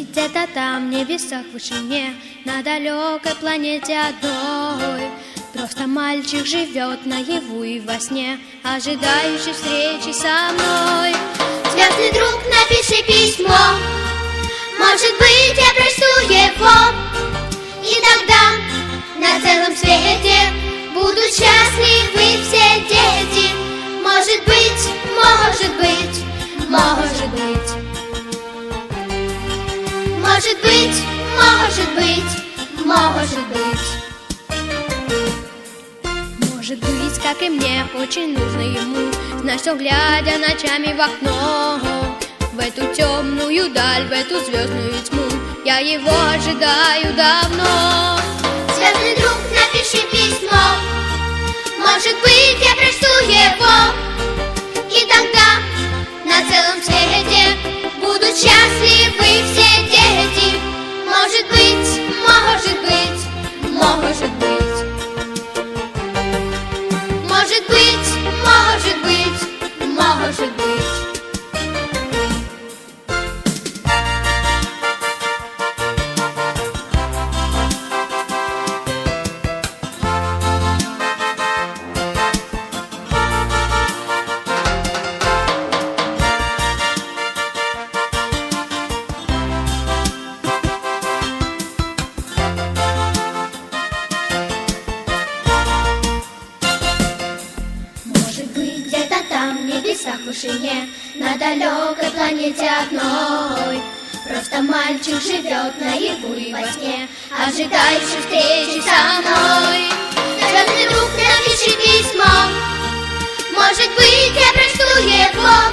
быть где-то там, в небесах, в вышине, на далекой планете одной. Просто мальчик живет наяву и во сне, ожидающий встречи со мной. Звездный друг, напиши письмо, может быть, я прочту его, и тогда на целом свете будут счастливы все дети. Может быть, может быть, может быть, может быть, может быть, может быть. Может быть, как и мне, очень нужно ему знать, что, глядя ночами в окно, в эту темную даль, в эту звездную тьму, я его ожидаю давно. Звездный друг, напиши письмо, может быть, я прочту его, и тогда на целом свете будут счастливы все дети. Может быть, может быть, может быть. Может быть, может быть, может быть. В вышине, на далекой планете одной. Просто мальчик живет наяву и во сне, ожидающий встречи со мной. Звездный друг, напиши письмо, может быть, я прочту его,